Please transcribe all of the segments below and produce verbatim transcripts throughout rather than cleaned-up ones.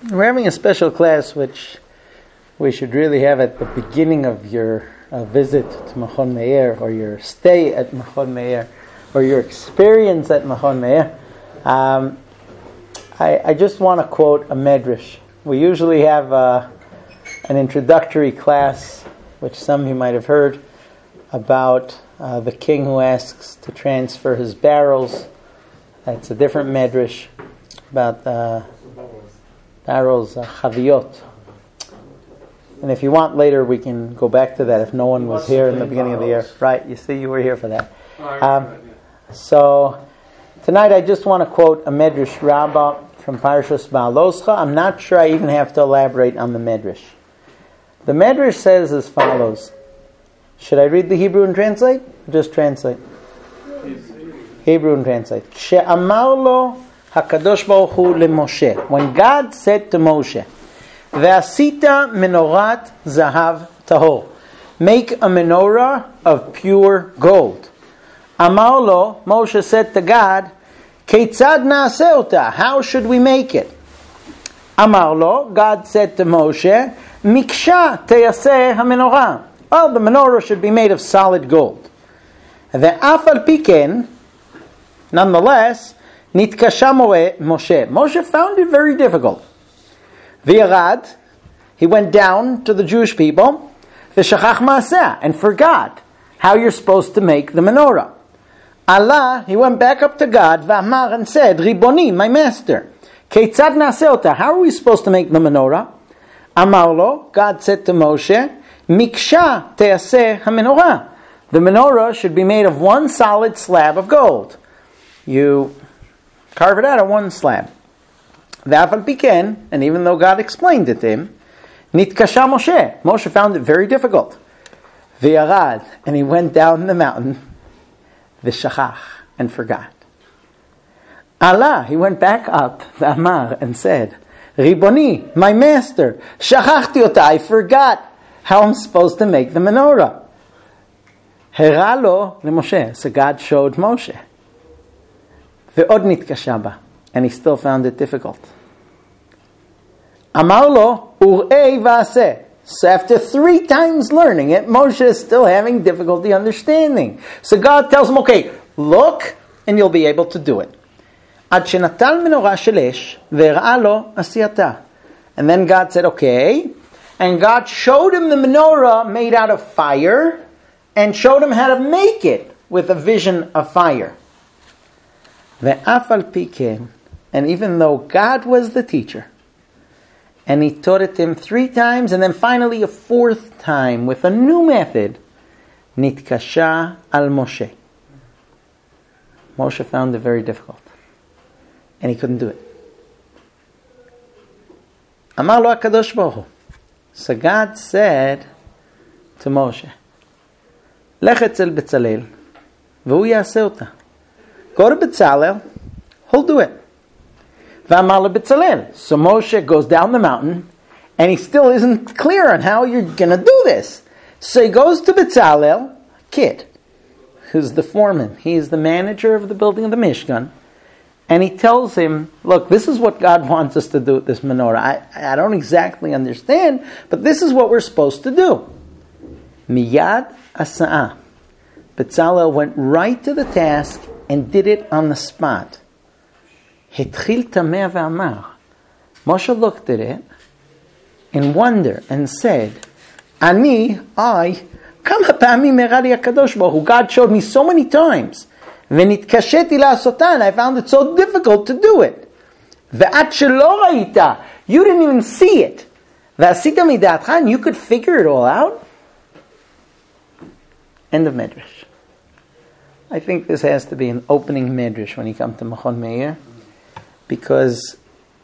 We're having a special class which we should really have at the beginning of your uh, visit to Machon Meir, or your stay at Machon Meir, or your experience at Machon Meir. Um, I, I just want to quote a medrash. We usually have uh, an introductory class, which some of you might have heard, about uh, the king who asks to transfer his barrels. It's a different medrash about uh, barrels, uh, chaviyot. And if you want later, we can go back to that if no one was here in the beginning of the year. Right, you see, you were here for that. Um, so, tonight I just want to quote a Medrash Rabbah from Parshas Ba'aloscha. I'm not sure I even have to elaborate on the Medrash. The Medrash says as follows. Should I read the Hebrew and translate? Or just translate? Hebrew and translate. She'amar lo HaKadosh Baruch Hu leMoshe. When God said to Moshe, Ve'asita menorat zahav tahor. Make a menorah of pure gold. Amar lo, Moshe said to God, Keitzad na'aseh ota. How should we make it? Amar lo, God said to Moshe, Miksha teyaseh hamenorah. Oh, the menorah should be made of solid gold. Ve'af al pi ken, nonetheless, Nitkasha Moshe. Moshe found it very difficult. V'yarad, he went down to the Jewish people, v'shachach ma'aseh, and forgot how you're supposed to make the menorah. Allah, he went back up to God, v'amar, and said, Riboni, my master, keitzad na'aseh ota, how are we supposed to make the menorah? Amar lo, God said to Moshe, Miksha te'aseh hamenorah. The menorah should be made of one solid slab of gold. You carve it out of one slab. Ve'af al pi ken, and even though God explained it to him, Nitkasha Moshe. Moshe found it very difficult. V'yarad, and he went down the mountain, v'shachach, and forgot. Allah, he went back up, v'amar, and said, Riboni, my master, shachachti ota, I forgot how I'm supposed to make the menorah. Hera lo leMoshe, so God showed Moshe. Ve'od nitkasha ba, and he still found it difficult. Amar lo ur'ei va'aseh. So after three times learning it, Moshe is still having difficulty understanding. So God tells him, okay, look, and you'll be able to do it. Ad shenatal menorah shel esh ve'er'a lo asiyata. And then God said, okay. And God showed him the menorah made out of fire and showed him how to make it with a vision of fire. Ve'af al pi ken, and even though God was the teacher, and he taught it to him three times, and then finally a fourth time with a new method, nitkasha al Moshe. Moshe found it very difficult, and he couldn't do it. Amar lo HaKadosh Baruch Hu. So God said to Moshe, Lech etzel Betzalel, v'hu yaseh ota. Go to Betzalel, he'll do it. V'amar leBetzalel. So Moshe goes down the mountain, and he still isn't clear on how you're going to do this. So he goes to Betzalel, kid, who's the foreman. He's the manager of the building of the Mishkan. And he tells him, look, this is what God wants us to do with this menorah. I, I don't exactly understand, but this is what we're supposed to do. Miyad asa'ah. Betzalel went right to the task and did it on the spot. Hetchil tameh ve'amar. Moshe looked at it in wonder and said, Ani, I, kama pa'amim erali HaKadosh Baruch Hu. God showed me so many times. V'nitkasheti la'asotan. I found it so difficult to do it. Ve'at shelo ra'ita. You didn't even see it. Ve'asita midatcha. And you could figure it all out. End of Medrash. I think this has to be an opening Medrash when you come to Machon Meir, because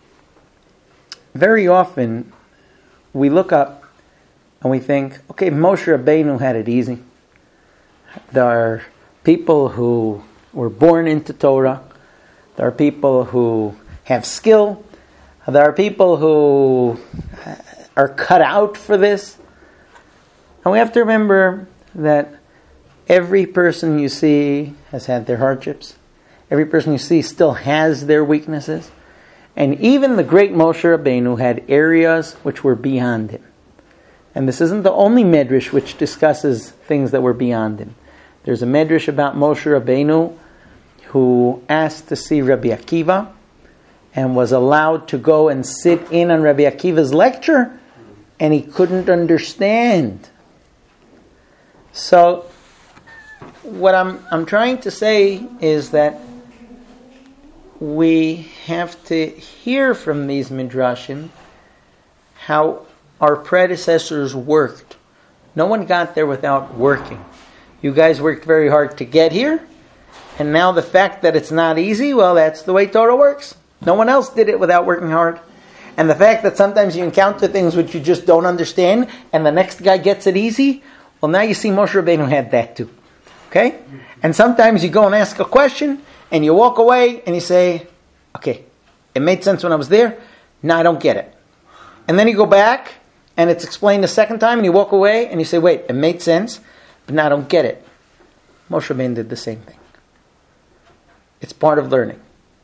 very often we look up and we think, okay, Moshe Rabbeinu had it easy. There are people who were born into Torah. There are people who have skill. There are people who are cut out for this. And we have to remember that every person you see has had their hardships. Every person you see still has their weaknesses. And even the great Moshe Rabbeinu had areas which were beyond him. And this isn't the only medrash which discusses things that were beyond him. There's a medrash about Moshe Rabbeinu who asked to see Rabbi Akiva and was allowed to go and sit in on Rabbi Akiva's lecture, and he couldn't understand. So, what I'm I'm trying to say is that we have to hear from these midrashim how our predecessors worked. No one got there without working. You guys worked very hard to get here, and now the fact that it's not easy, well, that's the way Torah works. No one else did it without working hard. And the fact that sometimes you encounter things which you just don't understand, and the next guy gets it easy, well, now you see Moshe Rabbeinu had that too. Okay? And sometimes you go and ask a question, and you walk away, and you say, okay, it made sense when I was there, now I don't get it. And then you go back, and it's explained the second time, and you walk away, and you say, wait, it made sense, but now I don't get it. Moshe Rabbeinu did the same thing. It's part of learning.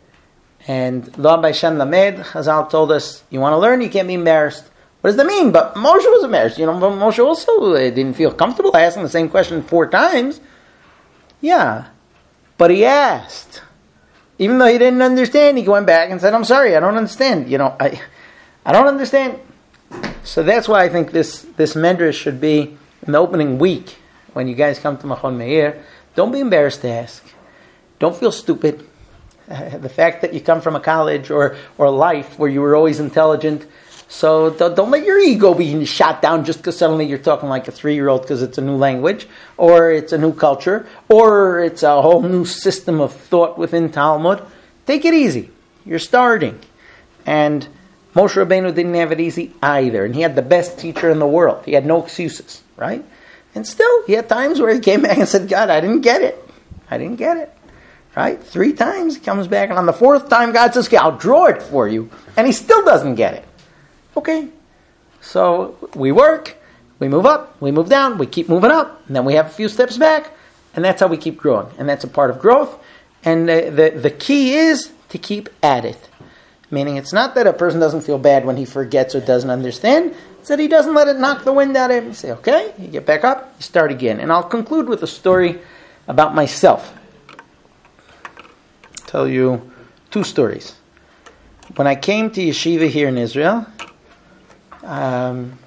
And Lo Baishan Lamed, Chazal told us, you want to learn, you can't be embarrassed. What does that mean? But Moshe was embarrassed. You know, Moshe also didn't feel comfortable asking the same question four times. Yeah, but he asked. Even though he didn't understand, he went back and said, I'm sorry, I don't understand. You know, I I don't understand. So that's why I think this, this medrash should be in the opening week when you guys come to Machon Meir. Don't be embarrassed to ask. Don't feel stupid. Uh, the fact that you come from a college or, or a life where you were always intelligent, so don't, don't let your ego be shot down just because suddenly you're talking like a three-year-old because it's a new language, or it's a new culture, or it's a whole new system of thought within Talmud. Take it easy. You're starting. And Moshe Rabbeinu didn't have it easy either, and he had the best teacher in the world. He had no excuses, right? And still, he had times where he came back and said, God, I didn't get it. I didn't get it. Right? Three times he comes back, and on the fourth time God says, okay, I'll draw it for you. And he still doesn't get it. Okay. So we work, we move up, we move down, we keep moving up, and then we have a few steps back, and that's how we keep growing. And that's a part of growth. And the, the, the key is to keep at it. Meaning it's not that a person doesn't feel bad when he forgets or doesn't understand. It's that he doesn't let it knock the wind out of him. You say, okay, you get back up, you start again. And I'll conclude with a story about myself. Tell you two stories. When I came to yeshiva here in Israel, um,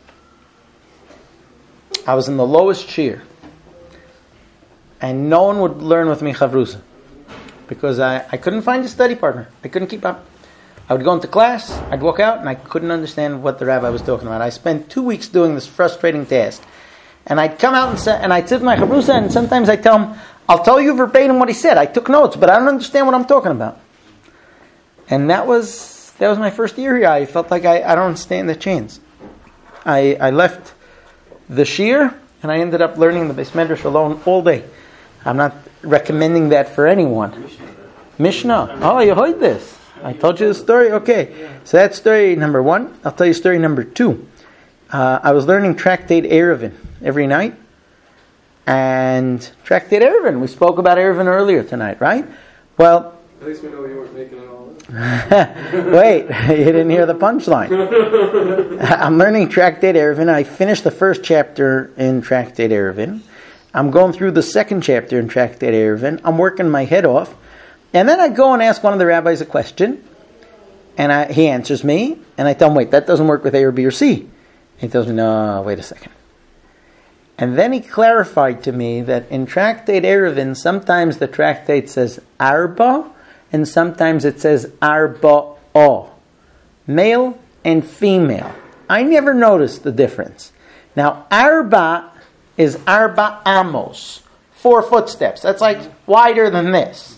I was in the lowest shiur, and no one would learn with me chavrusa because I, I couldn't find a study partner. I couldn't keep up. I would go into class, I'd walk out, and I couldn't understand what the rabbi was talking about. I spent two weeks doing this frustrating task, and I'd come out and say, and I'd sit with my chavrusa, and sometimes I'd tell him, I'll tell you verbatim what he said. I took notes, but I don't understand what I'm talking about. And that was that was my first year here. I felt like I, I don't stand the chance. I I left the shiur, and I ended up learning the Beis Medrash alone all day. I'm not recommending that for anyone. Mishnah. Oh, you heard this. I told you the story? Okay. So that's story number one. I'll tell you story number two. Uh, I was learning Tractate Eruvin every night. And Tractate Eruvin. We spoke about Eruvin earlier tonight, right? Well, at least we know you weren't making it all up. Wait, you didn't hear the punchline. I'm learning Tractate Eruvin. I finished the first chapter in Tractate Eruvin. I'm going through the second chapter in Tractate Eruvin. I'm working my head off. And then I go and ask one of the rabbis a question. And I, he answers me. And I tell him, wait, that doesn't work with A or B or C. And he tells me, no, wait a second. And then he clarified to me that in Tractate Eruvin, sometimes the tractate says arba, and sometimes it says arba'o, male and female. I never noticed the difference. Now, arba is arba amos, four footsteps. That's like wider than this.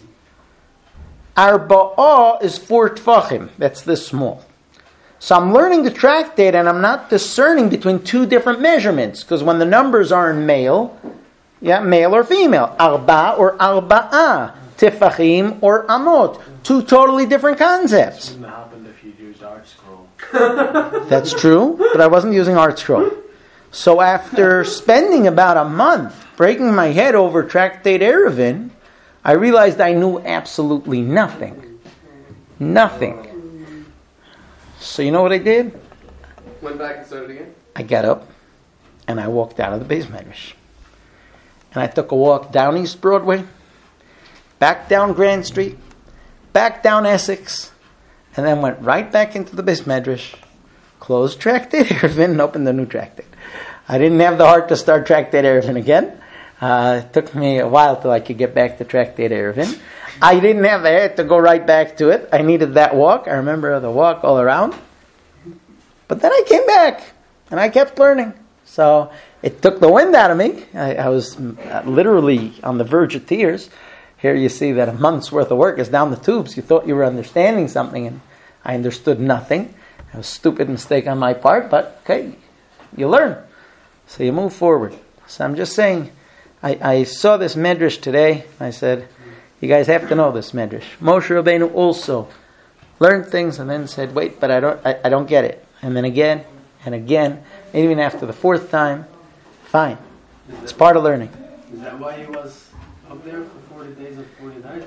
Arba'o is four tfachim. That's this small. So I'm learning the tractate and I'm not discerning between two different measurements. Because when the numbers are in male, yeah, male or female. Arba or arba'ah. Tifachim or amot. Two totally different concepts. Wouldn't have happened if you'd used Art Scroll. That's true, but I wasn't using Art Scroll. So after spending about a month breaking my head over Tractate Eruvin, I realized I knew absolutely nothing. Nothing. So you know what I did? Went back and started again? I got up and I walked out of the Beis Medrash. And I took a walk down East Broadway, back down Grand Street, back down Essex, and then went right back into the Beis Medrash, closed Tractate Eruvin, and opened the new Tractate. I didn't have the heart to start Tractate Eruvin again. Uh, it took me a while till I could get back to Tractate Eruvin. I didn't have the heart to go right back to it. I needed that walk. I remember the walk all around. But then I came back, and I kept learning. So it took the wind out of me. I, I was literally on the verge of tears. Here you see that a month's worth of work is down the tubes. You thought you were understanding something, and I understood nothing. It was a stupid mistake on my part, but okay, you learn. So you move forward. So I'm just saying, I, I saw this medrash today. I said, you guys have to know this medrash. Moshe Rabbeinu also learned things and then said, wait, but I don't, I, I don't get it. And then again and again, and even after the fourth time, fine. It's part of learning. Is that why he was up there for forty days and forty nights?